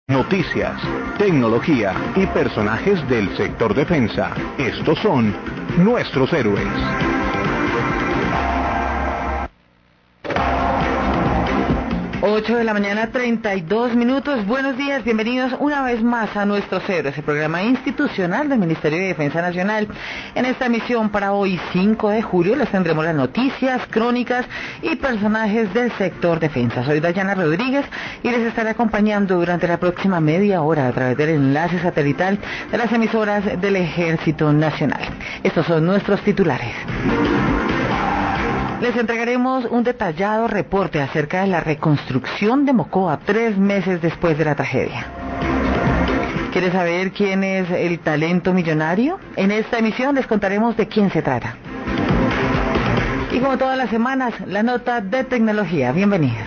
Noticias, tecnología y personajes del sector defensa. Estos son nuestros héroes. 8 de la mañana, 32 minutos. Buenos días, bienvenidos una vez más a Nuestros Héroes, el programa institucional del Ministerio de Defensa Nacional. En esta emisión para hoy, 5 de julio, les tendremos las noticias, crónicas y personajes del sector defensa. Soy Dayana Rodríguez y les estaré acompañando durante la próxima media hora a través del enlace satelital de las emisoras del Ejército Nacional. Estos son nuestros titulares. Les entregaremos un detallado reporte acerca de la reconstrucción de Mocoa 3 meses después de la tragedia. ¿Quieres saber quién es el talento millonario? En esta emisión les contaremos de quién se trata. Y como todas las semanas, la nota de tecnología. Bienvenidos.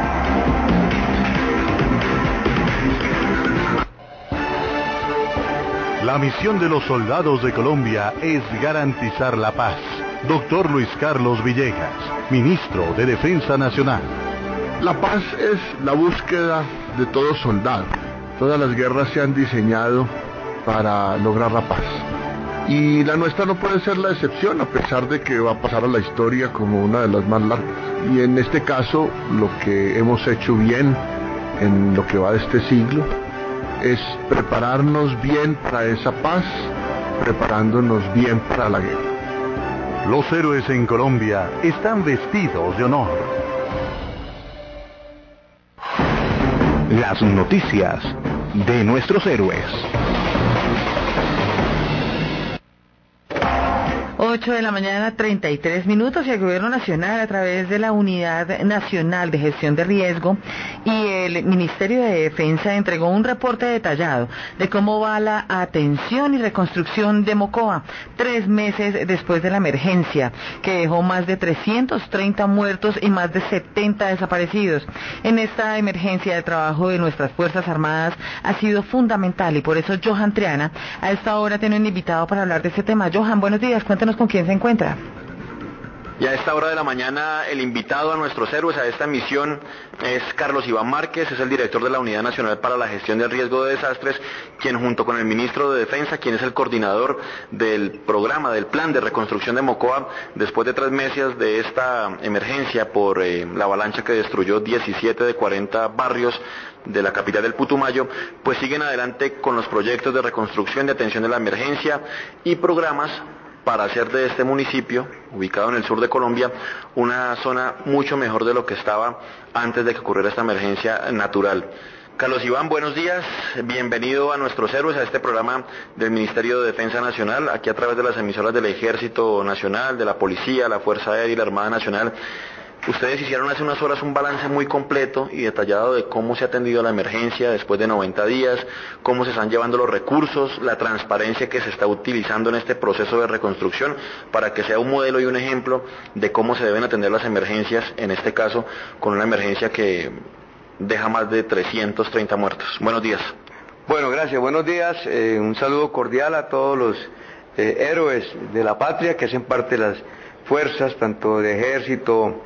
La misión de los soldados de Colombia es garantizar la paz. Doctor Luis Carlos Villegas, Ministro de Defensa Nacional. La paz es la búsqueda de todo soldado. Todas las guerras se han diseñado para lograr la paz. Y la nuestra no puede ser la excepción, a pesar de que va a pasar a la historia como una de las más largas. Y en este caso, lo que hemos hecho bien en lo que va de este siglo es prepararnos bien para esa paz, preparándonos bien para la guerra. Los héroes en Colombia están vestidos de honor. Las noticias de nuestros héroes. 8 de la mañana, 33 minutos, y el Gobierno Nacional, a través de la Unidad Nacional de Gestión de Riesgo y el Ministerio de Defensa, entregó un reporte detallado de cómo va la atención y reconstrucción de Mocoa 3 meses después de la emergencia, que dejó más de 330 muertos y más de 70 desaparecidos. En esta emergencia, el trabajo de nuestras Fuerzas Armadas ha sido fundamental, y por eso Johan Triana a esta hora tiene un invitado para hablar de este tema. Johan, buenos días, cuéntanos con quién se encuentra. Y a esta hora de la mañana, el invitado a nuestros héroes a esta misión es Carlos Iván Márquez, es el director de la Unidad Nacional para la Gestión del Riesgo de Desastres, quien junto con el ministro de Defensa, quien es el coordinador del programa, del plan de reconstrucción de Mocoa, después de 3 meses de esta emergencia por la avalancha que destruyó 17 de 40 barrios de la capital del Putumayo, pues siguen adelante con los proyectos de reconstrucción, de atención de la emergencia y programas para hacer de este municipio, ubicado en el sur de Colombia, una zona mucho mejor de lo que estaba antes de que ocurriera esta emergencia natural. Carlos Iván, buenos días, bienvenido a Nuestros Héroes, a este programa del Ministerio de Defensa Nacional, aquí a través de las emisoras del Ejército Nacional, de la Policía, la Fuerza Aérea y la Armada Nacional. Ustedes hicieron hace unas horas un balance muy completo y detallado de cómo se ha atendido la emergencia después de 90 días, cómo se están llevando los recursos, la transparencia que se está utilizando en este proceso de reconstrucción para que sea un modelo y un ejemplo de cómo se deben atender las emergencias, en este caso con una emergencia que deja más de 330 muertos. Buenos días. Bueno, gracias, buenos días, un saludo cordial a todos los héroes de la patria que hacen parte de las fuerzas, tanto de ejército,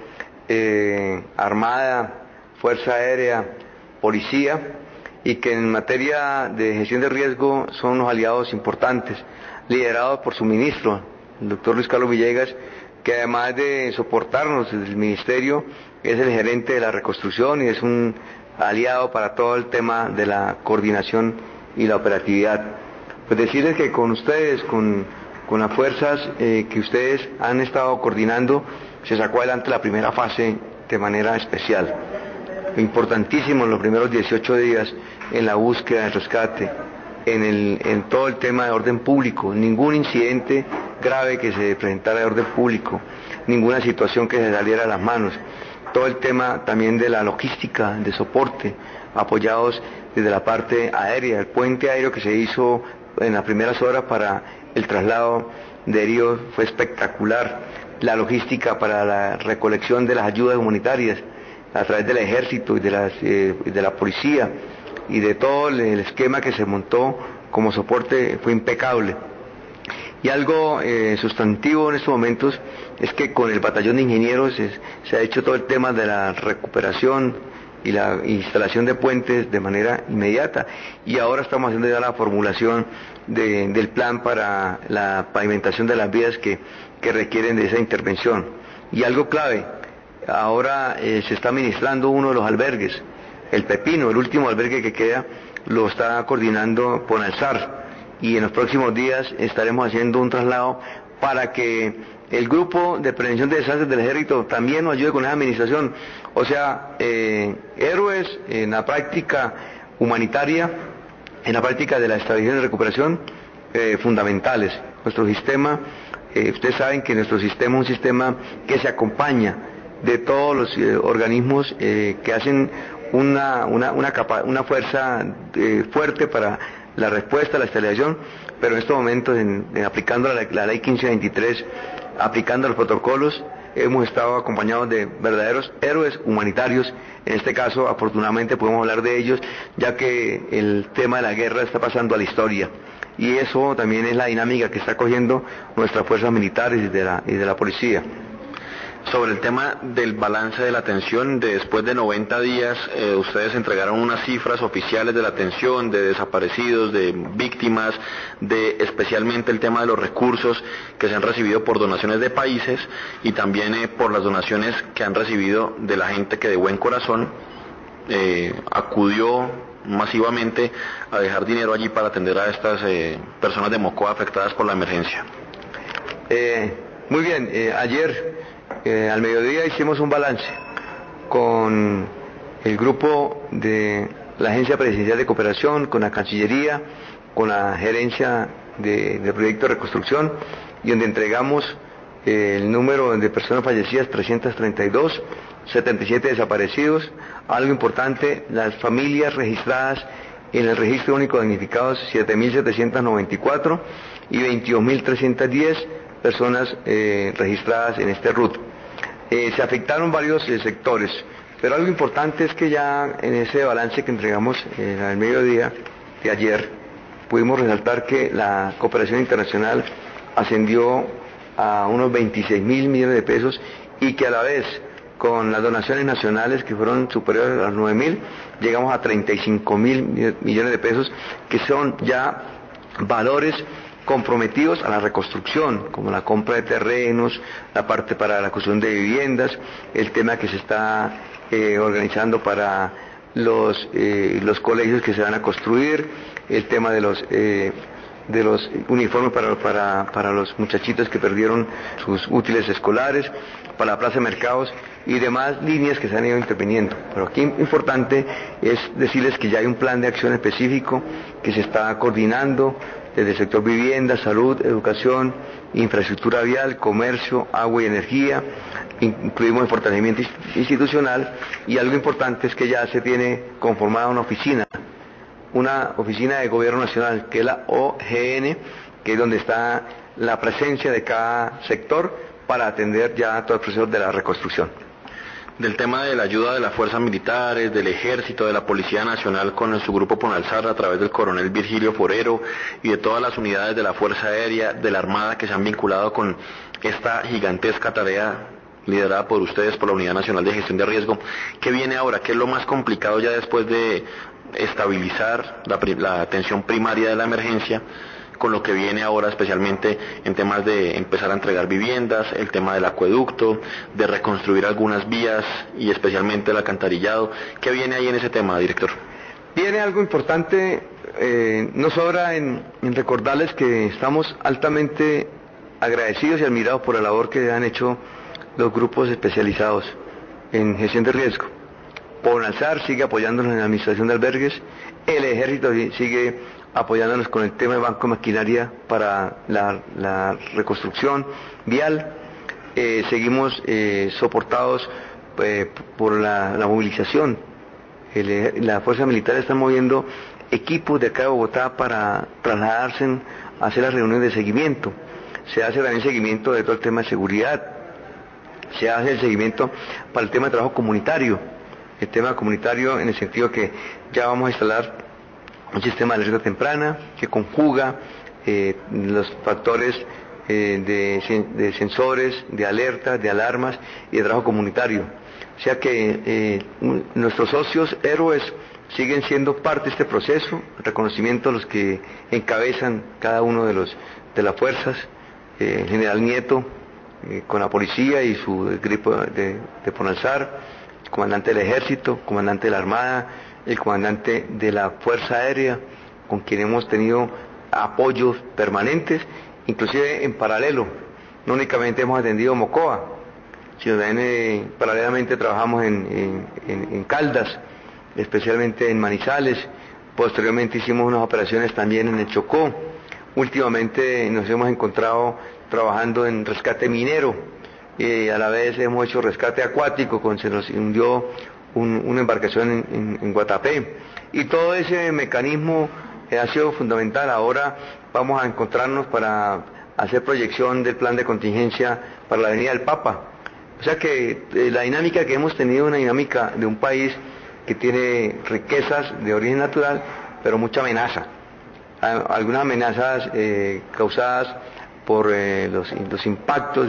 Armada, Fuerza Aérea, Policía, y que en materia de gestión de riesgo son unos aliados importantes, liderados por su ministro, el doctor Luis Carlos Villegas, que además de soportarnos desde el ministerio, es el gerente de la reconstrucción y es un aliado para todo el tema de la coordinación y la operatividad. Pues decirles que con ustedes, con las fuerzas que ustedes han estado coordinando, se sacó adelante la primera fase de manera especial. Importantísimo en los primeros 18 días en la búsqueda, el rescate, en todo el tema de orden público, ningún incidente grave que se presentara de orden público, ninguna situación que se saliera de las manos, todo el tema también de la logística, de soporte, apoyados desde la parte aérea, el puente aéreo que se hizo en las primeras horas para el traslado de heridos fue espectacular. La logística para la recolección de las ayudas humanitarias a través del ejército y de la policía y de todo el esquema que se montó como soporte fue impecable. Y algo sustantivo en estos momentos es que con el batallón de ingenieros se ha hecho todo el tema de la recuperación y la instalación de puentes de manera inmediata. Y ahora estamos haciendo ya la formulación del plan para la pavimentación de las vías que requieren de esa intervención. Y algo clave, ahora se está administrando uno de los albergues, el Pepino, el último albergue que queda, lo está coordinando Ponalzar, y en los próximos días estaremos haciendo un traslado para que el grupo de prevención de desastres del ejército también nos ayude con esa administración. O sea, héroes en la práctica humanitaria, en la práctica de la estabilización y recuperación, fundamentales. Nuestro sistema, ustedes saben que nuestro sistema es un sistema que se acompaña de todos los organismos que hacen una fuerza fuerte para la respuesta a la estabilización, pero en estos momentos, aplicando la ley 1523, aplicando los protocolos, hemos estado acompañados de verdaderos héroes humanitarios. En este caso, afortunadamente, podemos hablar de ellos, ya que el tema de la guerra está pasando a la historia. Y eso también es la dinámica que está cogiendo nuestras fuerzas militares y de la policía. Sobre el tema del balance de la atención, después de 90 días, ustedes entregaron unas cifras oficiales de la atención, de desaparecidos, de víctimas, de especialmente el tema de los recursos que se han recibido por donaciones de países y también por las donaciones que han recibido de la gente que de buen corazón acudió masivamente a dejar dinero allí para atender a estas personas de Mocoa afectadas por la emergencia. Muy bien, ayer al mediodía hicimos un balance con el grupo de la Agencia Presidencial de Cooperación, con la Cancillería, con la Gerencia de Proyecto de Reconstrucción, y donde entregamos el número de personas fallecidas, 332, 77 desaparecidos. Algo importante, las familias registradas en el Registro Único de Damnificados, 7.794, y 22.310 personas registradas en este RUT. Se afectaron varios sectores, pero algo importante es que ya en ese balance que entregamos al mediodía de ayer, pudimos resaltar que la cooperación internacional ascendió a unos 26.000 millones de pesos, y que a la vez, con las donaciones nacionales que fueron superiores a los 9.000, llegamos a 35.000 millones de pesos, que son ya valores comprometidos a la reconstrucción, como la compra de terrenos, la parte para la construcción de viviendas, el tema que se está organizando para los colegios que se van a construir, el tema de los uniformes para los muchachitos que perdieron sus útiles escolares, para la plaza de mercados y demás líneas que se han ido interviniendo. Pero aquí importante es decirles que ya hay un plan de acción específico que se está coordinando desde el sector vivienda, salud, educación, infraestructura vial, comercio, agua y energía. Incluimos el fortalecimiento institucional, y algo importante es que ya se tiene conformada una oficina de gobierno nacional, que es la OGN, que es donde está la presencia de cada sector para atender ya todo el proceso de la reconstrucción. Del tema de la ayuda de las fuerzas militares, del ejército, de la Policía Nacional con su grupo Ponalzar a través del coronel Virgilio Forero y de todas las unidades de la Fuerza Aérea, de la Armada que se han vinculado con esta gigantesca tarea liderada por ustedes, por la Unidad Nacional de Gestión de Riesgo. ¿Qué viene ahora? ¿Qué es lo más complicado ya después de estabilizar la atención primaria de la emergencia, con lo que viene ahora especialmente en temas de empezar a entregar viviendas, el tema del acueducto, de reconstruir algunas vías y especialmente el alcantarillado? ¿Qué viene ahí en ese tema, director? Viene algo importante, no sobra en recordarles que estamos altamente agradecidos y admirados por la labor que han hecho los grupos especializados en gestión de riesgo. Ponalzar sigue apoyándonos en la administración de albergues, el ejército sigue apoyándonos con el tema de banco de maquinaria para la reconstrucción vial. Seguimos soportados por la movilización. La fuerza militar está moviendo equipos de acá de Bogotá para trasladarse a hacer las reuniones de seguimiento. Se hace también seguimiento de todo el tema de seguridad. Se hace el seguimiento para el tema de trabajo comunitario. El tema comunitario en el sentido que ya vamos a instalar un sistema de alerta temprana que conjuga los factores de sensores, de alertas, de alarmas y de trabajo comunitario. O sea que nuestros socios héroes siguen siendo parte de este proceso, reconocimiento a los que encabezan cada uno de las fuerzas, el general Nieto con la policía y su grupo de Ponalzar, el comandante del ejército, comandante de la armada, el comandante de la fuerza aérea, con quien hemos tenido apoyos permanentes, inclusive en paralelo. No únicamente hemos atendido Mocoa, sino también paralelamente trabajamos en Caldas, especialmente en Manizales. Posteriormente hicimos unas operaciones también en el Chocó. Últimamente nos hemos encontrado trabajando en rescate minero, y a la vez hemos hecho rescate acuático, cuando se nos hundió una embarcación en Guatapé, y todo ese mecanismo ha sido fundamental. Ahora vamos a encontrarnos para hacer proyección del plan de contingencia para la Avenida del Papa. O sea que la dinámica que hemos tenido es una dinámica de un país que tiene riquezas de origen natural, pero mucha amenaza. Algunas amenazas causadas por los impactos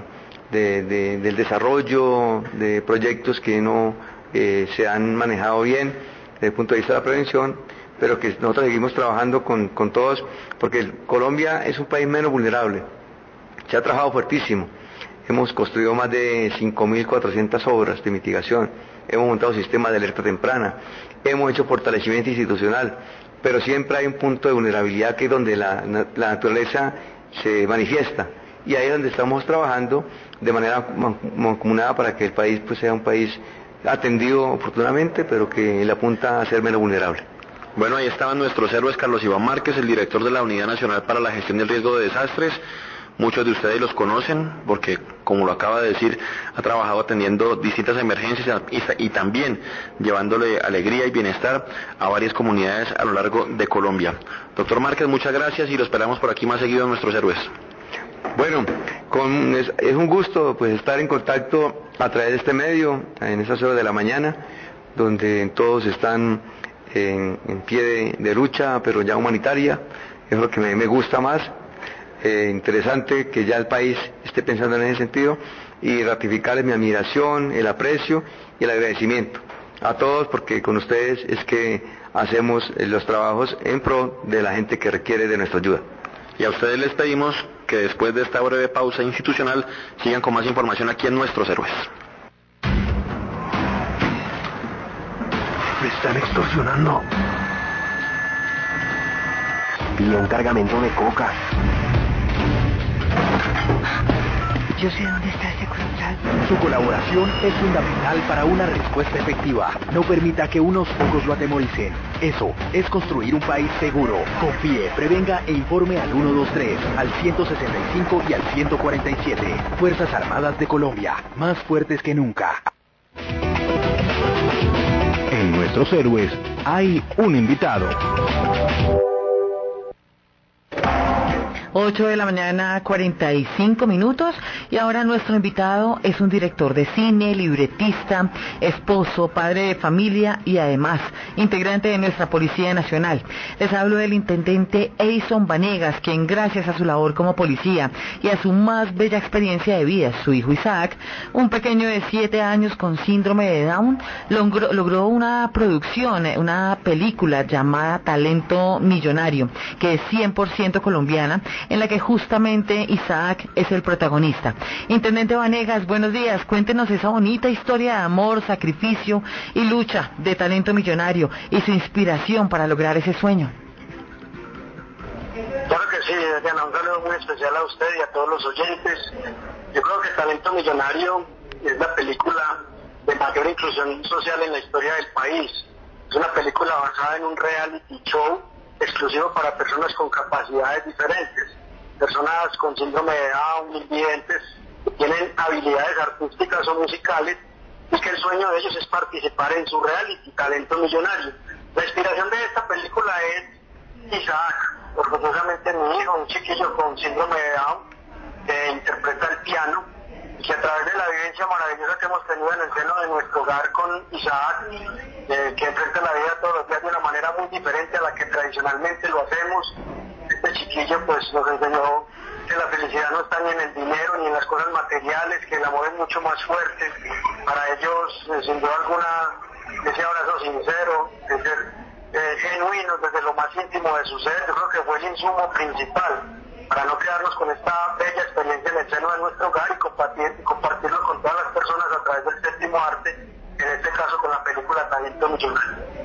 del desarrollo de proyectos que no se han manejado bien desde el punto de vista de la prevención, pero que nosotros seguimos trabajando con todos, porque Colombia es un país menos vulnerable. Se ha trabajado fuertísimo. Hemos construido más de 5.400 obras de mitigación, hemos montado sistemas de alerta temprana, hemos hecho fortalecimiento institucional, pero siempre hay un punto de vulnerabilidad que es donde la naturaleza se manifiesta, y ahí es donde estamos trabajando de manera mancomunada para que el país pues sea un país atendido oportunamente, pero que le apunta a ser menos vulnerable. Bueno, ahí estaban nuestros héroes. Carlos Iván Márquez, el director de la Unidad Nacional para la Gestión del Riesgo de Desastres. Muchos de ustedes los conocen porque, como lo acaba de decir, ha trabajado atendiendo distintas emergencias y también llevándole alegría y bienestar a varias comunidades a lo largo de Colombia. Doctor Márquez, muchas gracias y lo esperamos por aquí más seguido en nuestros héroes. Bueno, es un gusto pues estar en contacto a través de este medio, en estas horas de la mañana, donde todos están en pie de lucha, pero ya humanitaria. Es lo que me gusta más. Interesante que ya el país esté pensando en ese sentido, y ratificarles mi admiración, el aprecio y el agradecimiento a todos, porque con ustedes es que hacemos los trabajos en pro de la gente que requiere de nuestra ayuda. Y a ustedes les pedimos que después de esta breve pausa institucional sigan con más información aquí en Nuestros Héroes. Me están extorsionando. Pidió un cargamento de coca. Yo sé dónde está ese colombiano. Su colaboración es fundamental para una respuesta efectiva. No permita que unos pocos lo atemoricen. Eso es construir un país seguro. Confíe, prevenga e informe al 123, al 165 y al 147. Fuerzas Armadas de Colombia, más fuertes que nunca. En Nuestros Héroes hay un invitado. 8 de la mañana, 45 minutos, y ahora nuestro invitado es un director de cine, libretista, esposo, padre de familia y además integrante de nuestra Policía Nacional. Les hablo del intendente Edison Vanegas, quien gracias a su labor como policía y a su más bella experiencia de vida, su hijo Isaac, un pequeño de 7 años con síndrome de Down, logró una producción, una película llamada Talento Millonario, que es 100% colombiana, en la que justamente Isaac es el protagonista. Intendente Vanegas, buenos días. Cuéntenos esa bonita historia de amor, sacrificio y lucha de Talento Millonario y su inspiración para lograr ese sueño. Claro que sí, Diana, un saludo muy especial a usted y a todos los oyentes. Yo creo que Talento Millonario es la película de mayor inclusión social en la historia del país. Es una película basada en un reality show exclusivo para personas con capacidades diferentes, personas con síndrome de Down, invidentes, que tienen habilidades artísticas o musicales, y que el sueño de ellos es participar en su reality Talento Millonario. La inspiración de esta película es Isaac, orgullosamente mi hijo, un chiquillo con síndrome de Down, que interpreta el piano, y que a través de la vivencia maravillosa que hemos tenido en el seno de nuestro hogar con Isaac, que enfrenta la vida todos los días de una manera muy diferente a la que tradicionalmente lo hacemos. Este chiquillo pues nos enseñó que la felicidad no está ni en el dinero ni en las cosas materiales, que el amor es mucho más fuerte. Para ellos, sin duda alguna, ese abrazo sincero, de ser genuinos desde lo más íntimo de su ser, yo creo que fue el insumo principal para no quedarnos con esta bella experiencia en el seno de nuestro hogar y compartirlo con todas las personas a través del séptimo arte, en este caso con la película Talento Millonario.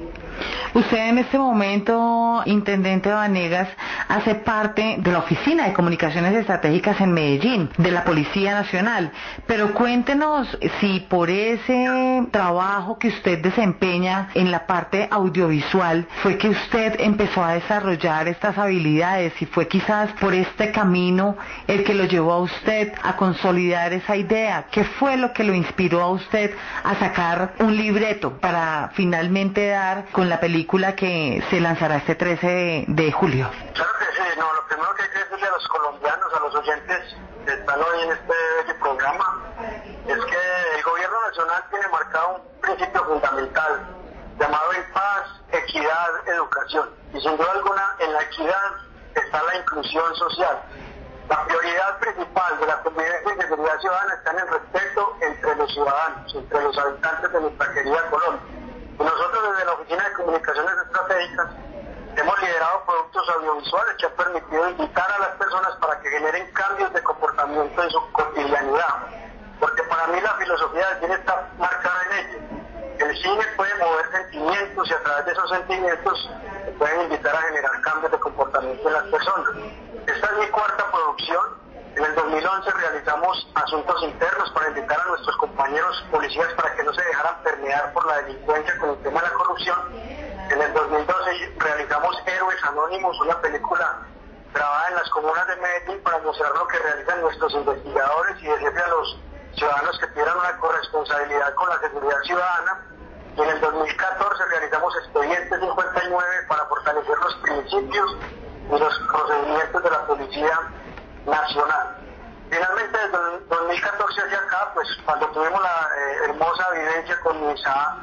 Usted en este momento, Intendente Vanegas, hace parte de la Oficina de Comunicaciones Estratégicas en Medellín, de la Policía Nacional. Pero cuéntenos si por ese trabajo que usted desempeña en la parte audiovisual fue que usted empezó a desarrollar estas habilidades, y fue quizás por este camino el que lo llevó a usted a consolidar esa idea. ¿Qué fue lo que lo inspiró a usted a sacar un libreto para finalmente dar con la película que se lanzará este 13 de julio? Claro que sí, no, lo primero que hay que decirle a los colombianos, a los oyentes que están hoy en este programa, es que el gobierno nacional tiene marcado un principio fundamental llamado en paz, equidad, educación. Y sin duda alguna, en la equidad está la inclusión social. La prioridad principal de la convivencia y seguridad ciudadana está en el respeto entre los ciudadanos, entre los habitantes de nuestra querida Colombia. Y nosotros desde la Oficina de Comunicaciones Estratégicas hemos liderado productos audiovisuales que han permitido invitar a las personas para que generen cambios de comportamiento en su cotidianidad. Porque para mí la filosofía del cine está marcada en ello. El cine puede mover sentimientos y a través de esos sentimientos se pueden invitar a generar cambios de comportamiento en las personas. Esta es mi cuarta producción. En el 2011 realizamos Asuntos Internos para invitar a nuestros compañeros policías para que no se dejaran permear por la delincuencia con el tema de la corrupción. En el 2012 realizamos Héroes Anónimos, una película grabada en las comunas de Medellín para mostrar lo que realizan nuestros investigadores y decirle a los ciudadanos que tuvieran una corresponsabilidad con la seguridad ciudadana. Y en el 2014 realizamos Expediente 59 para fortalecer los principios y los procedimientos de la Policía Nacional. Finalmente, desde el 2014 hacia acá, pues cuando tuvimos la hermosa vivencia con Misa,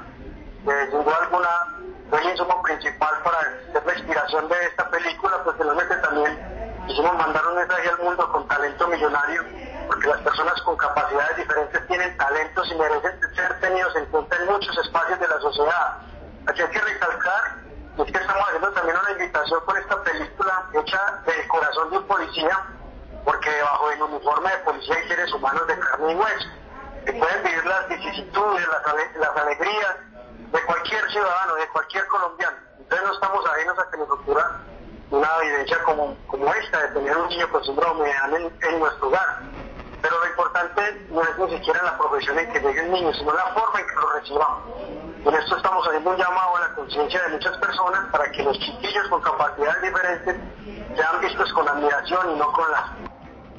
sin duda alguna fue el insumo principal para ser la inspiración de esta película, pues finalmente también quisimos mandar un mensaje al mundo con Talento Millonario, porque las personas con capacidades diferentes tienen talentos y merecen ser tenidos en cuenta en muchos espacios de la sociedad. Aquí hay que recalcar, y es que estamos haciendo también una invitación con esta película hecha del corazón de un policía, porque bajo el uniforme de policía hay seres humanos de carne y hueso, que pueden vivir las vicisitudes, las alegrías de cualquier ciudadano, de cualquier colombiano. Entonces no estamos ajenos a que nos ocurra una evidencia como esta, de tener un niño con síndrome de Down en nuestro hogar. Pero lo importante no es ni siquiera la profesión en que llegue el niño, sino la forma en que lo recibamos. Con esto estamos haciendo un llamado a la conciencia de muchas personas para que los chiquillos con capacidades diferentes sean vistos con admiración y no con lástima.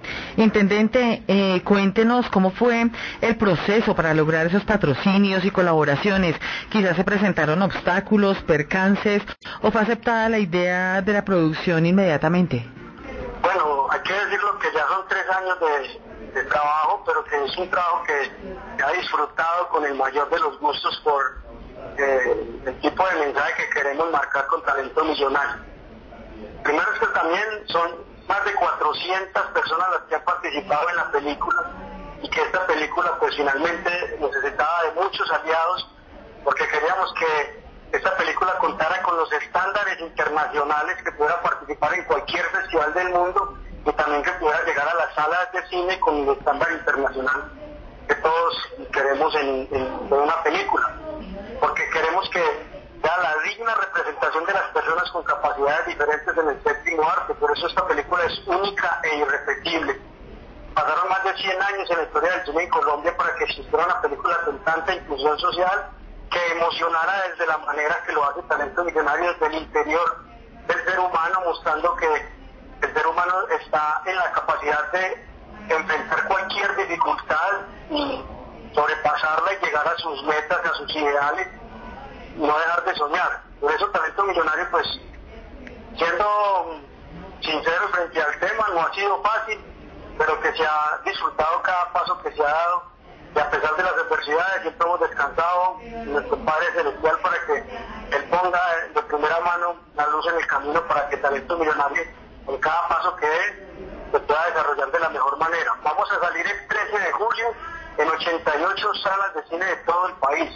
Intendente, cuéntenos cómo fue el proceso para lograr esos patrocinios y colaboraciones. Quizás se presentaron obstáculos, percances, o fue aceptada la idea de la producción inmediatamente. Bueno, hay que decirlo que ya son 3 años de trabajo, pero que es un trabajo que se ha disfrutado con el mayor de los gustos por el tipo de mensaje que queremos marcar con Talento Millonario. Primero es que también son más de 400 personas las que han participado en la película, y que esta película pues finalmente necesitaba de muchos aliados, porque queríamos que esta película contara con los estándares internacionales, que pudiera participar en cualquier festival del mundo y también que pudiera llegar a las salas de cine con el estándar internacional que todos queremos en una película, porque queremos que sea la digna representación de las personas con capacidades diferentes en el séptimo arte. Por eso esta película es única e irrepetible. Pasaron más de 100 años en la historia del cine en Colombia para que existiera una película con tanta inclusión social, que emocionara desde la manera que lo hace Talento Millonario, desde el interior del ser humano, mostrando que el ser humano está en la capacidad de enfrentar cualquier dificultad y sobrepasarla y llegar a sus metas, a sus ideales, y no dejar de soñar. Por eso Talento Millonario, pues, siendo sincero frente al tema, no ha sido fácil, pero que se ha disfrutado cada paso que se ha dado, y a pesar de las adversidades siempre hemos descansado en nuestro Padre Celestial para que Él ponga de primera mano la luz en el camino para que Talento Millonario, en cada paso que dé, se pueda desarrollar de la mejor manera. Vamos a salir el 13 de julio en 88 salas de cine de todo el país.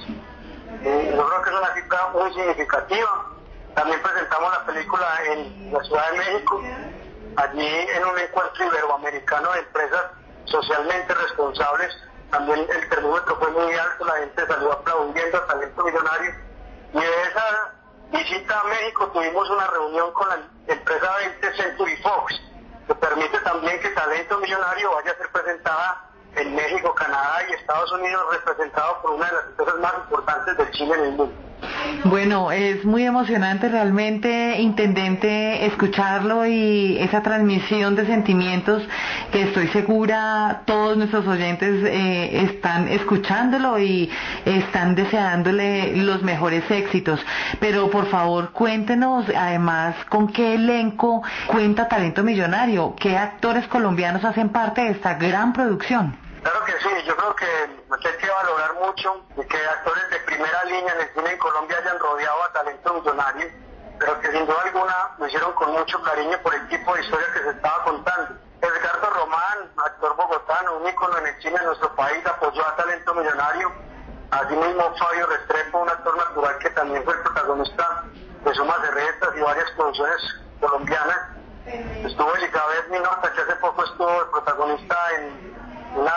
Yo creo que es una cifra muy significativa. También presentamos la película en la Ciudad de México, allí en un encuentro iberoamericano de empresas socialmente responsables. También el termómetro fue muy alto, la gente salió aplaudiendo a Talento Millonario. Y de esa visita a México tuvimos una reunión con la empresa 20 Century Fox, que permite también que Talento Millonario vaya a ser presentada en México, Canadá y Estados Unidos, representado por una de las empresas más importantes del cine en el mundo. Bueno, es muy emocionante realmente, intendente, escucharlo y esa transmisión de sentimientos que estoy segura todos nuestros oyentes están escuchándolo y están deseándole los mejores éxitos. Pero por favor cuéntenos además con qué elenco cuenta Talento Millonario, qué actores colombianos hacen parte de esta gran producción. Claro que sí, yo creo que hay que valorar mucho de que actores de primera línea en el cine en Colombia hayan rodeado a Talento Millonario, pero que sin duda alguna lo hicieron con mucho cariño por el tipo de historia que se estaba contando. Edgardo Román, actor bogotano, un ícono en el cine de nuestro país, apoyó a Talento Millonario. Asimismo Fabio Restrepo, un actor natural que también fue el protagonista de Sumas de Restas y varias producciones colombianas. Estuvo Elizabeth Minota, que hace poco estuvo el protagonista en una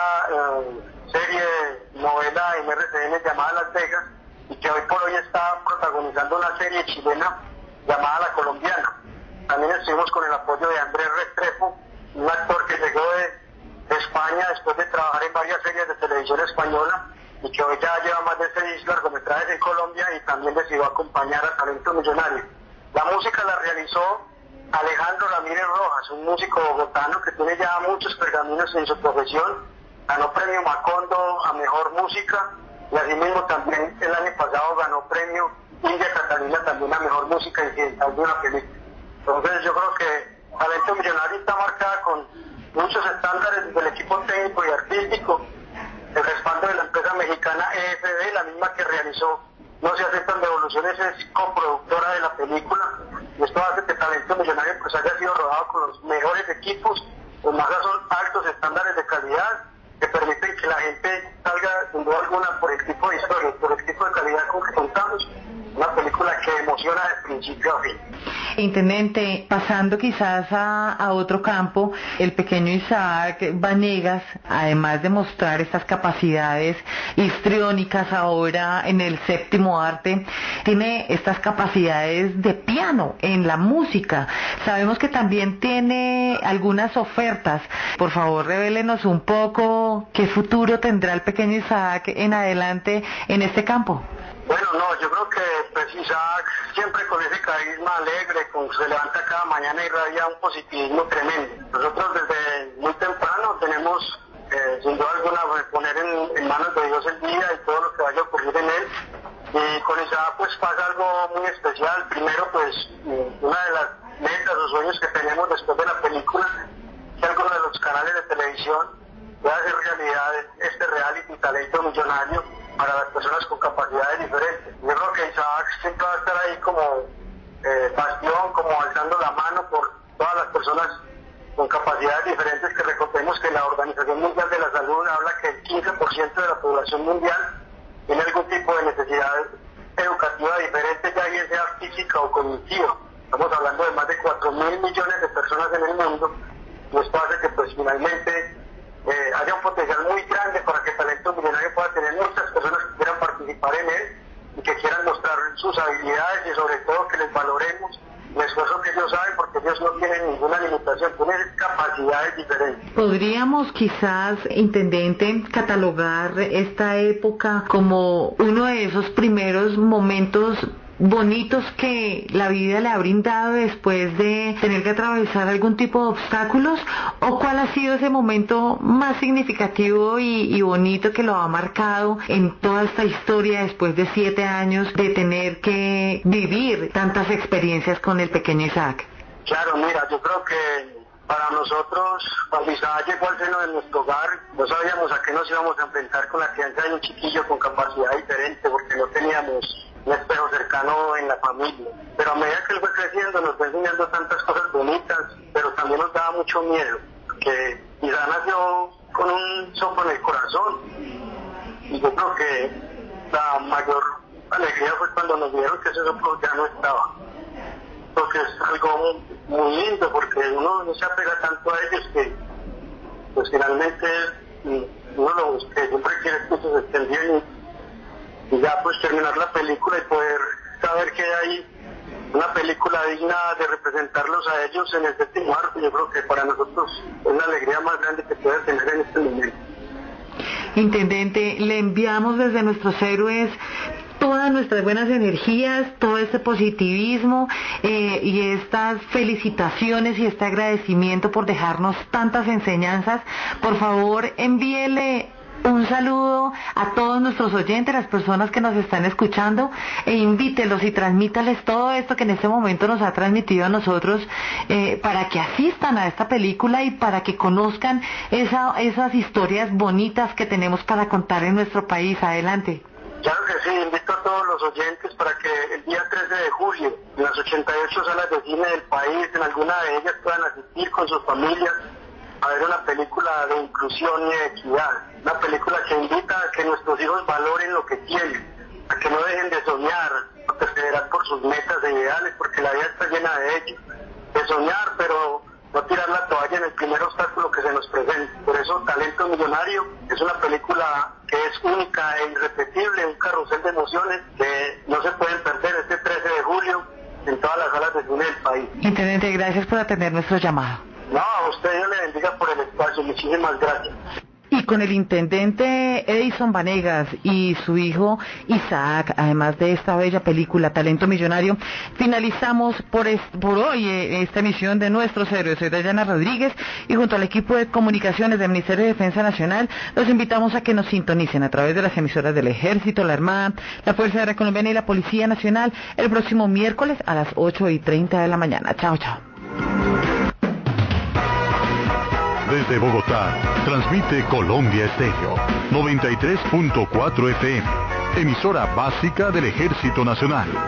serie novela en RCN llamada Las Vegas, y que hoy por hoy está protagonizando una serie chilena llamada La Colombiana. También estuvimos con el apoyo de Andrés Restrepo, un actor que llegó de España después de trabajar en varias series de televisión española y que hoy ya lleva más de 6 largometrajes en Colombia y también decidió acompañar a Talento Millonario. La música la realizó Alejandro Ramírez Rojas, un músico bogotano que tiene ya muchos pergaminos en su profesión, ganó premio Macondo a Mejor Música y asimismo también el año pasado ganó premio India Catalina también a Mejor Música Incidental de una película. Entonces yo creo que Talento Millonario está marcada con muchos estándares del equipo técnico y artístico, el respaldo de la empresa mexicana EFD, la misma que realizó No se aceptan devoluciones, es coproductora de la película, y esto hace que Talento Millonario pues haya sido rodado con los mejores equipos, con más altos estándares de calidad, que permiten que la gente salga sin duda alguna por el tipo de historia, por el tipo de calidad con que contamos, una película que emociona de principio a fin. Intendente, pasando quizás a otro campo, el pequeño Isaac Vanegas, además de mostrar estas capacidades histriónicas ahora en el séptimo arte, tiene estas capacidades de piano en la música. Sabemos que también tiene algunas ofertas. Por favor, revélenos un poco qué futuro tendrá el pequeño Isaac en adelante en este campo. Bueno, no, yo creo que pues Isaac siempre con ese carisma alegre, se levanta cada mañana y irradia un positivismo tremendo. Nosotros desde muy temprano tenemos, sin duda alguna, poner en manos de Dios el día y todo lo que vaya a ocurrir en él. Y con Isaac pues pasa algo muy especial. Primero pues una de las metas o sueños que tenemos después de la película, que algunos de los canales de televisión pueda hacer realidad este reality Talento Millonario para las personas con capacidades diferentes. Yo creo que Isaac siempre va a estar ahí como bastión, como alzando la mano por todas las personas con capacidades diferentes, que recordemos que la Organización Mundial de la Salud habla que el 15% de la población mundial tiene algún tipo de necesidad educativa diferente, ya bien sea física o cognitiva. Estamos hablando de más de 4.000 millones de personas en el mundo, y esto hace que pues finalmente haya un potencial muy grande para que Talento Millonario pueda tener muchas personas que quieran participar en él y que quieran mostrar sus habilidades y sobre todo que les valoremos el esfuerzo que ellos saben, porque ellos no tienen ninguna limitación, tienen capacidades diferentes. ¿Podríamos quizás, intendente, catalogar esta época como uno de esos primeros momentos bonitos que la vida le ha brindado después de tener que atravesar algún tipo de obstáculos? ¿O cuál ha sido ese momento más significativo y bonito que lo ha marcado en toda esta historia después de 7 años de tener que vivir tantas experiencias con el pequeño Isaac? Claro, mira, yo creo que para nosotros, cuando Isaac llegó al seno de nuestro hogar, no sabíamos a qué nos íbamos a enfrentar con la crianza de un chiquillo con capacidad diferente, porque no teníamos un espejo cercano en la familia. Pero a medida que él fue creciendo, nos fue enseñando tantas cosas bonitas, pero también nos daba mucho miedo. porque quizá nació con un soplo en el corazón. Y yo creo que la mayor alegría fue cuando nos dijeron que ese soplo ya no estaba. Porque es algo muy lindo, porque uno no se apega tanto a ellos que pues finalmente uno lo que siempre quiere que se estén bien y ya pues terminar la película y poder saber que hay una película digna de representarlos a ellos en el séptimo arte. Yo creo que para nosotros es la alegría más grande que puede tener en este momento. Intendente, le enviamos desde nuestros héroes todas nuestras buenas energías, todo este positivismo y estas felicitaciones y este agradecimiento por dejarnos tantas enseñanzas. Por favor, envíele un saludo a todos nuestros oyentes, las personas que nos están escuchando, e invítelos y transmítales todo esto que en este momento nos ha transmitido a nosotros, para que asistan a esta película y para que conozcan esas historias bonitas que tenemos para contar en nuestro país. Adelante. Claro que sí, invito a todos los oyentes para que el día 13 de julio, en las 88 salas de cine del país, en alguna de ellas puedan asistir con sus familias a ver una película de inclusión y de equidad. Una película que invita a que nuestros hijos valoren lo que tienen, a que no dejen de soñar, a perseverar por sus metas e ideales, porque la vida está llena de ellos. De soñar, pero no tirar la toalla en el primer obstáculo que se nos presente. Por eso Talento Millonario es una película que es única e irrepetible, un carrusel de emociones que no se pueden perder este 13 de julio en todas las salas de cine del país. Intendente, gracias por atender nuestro llamado. No, a usted Dios le bendiga por el espacio, muchísimas gracias. Y con el intendente Edison Vanegas y su hijo Isaac, además de esta bella película Talento Millonario, finalizamos por hoy esta emisión de Nuestros Héroes. Soy Dayana Rodríguez y junto al equipo de comunicaciones del Ministerio de Defensa Nacional los invitamos a que nos sintonicen a través de las emisoras del Ejército, la Armada, la Fuerza Aérea Colombiana y la Policía Nacional el próximo miércoles a las 8:30 de la mañana. Chao, chao. Desde Bogotá, transmite Colombia Estéreo, 93.4 FM, emisora básica del Ejército Nacional.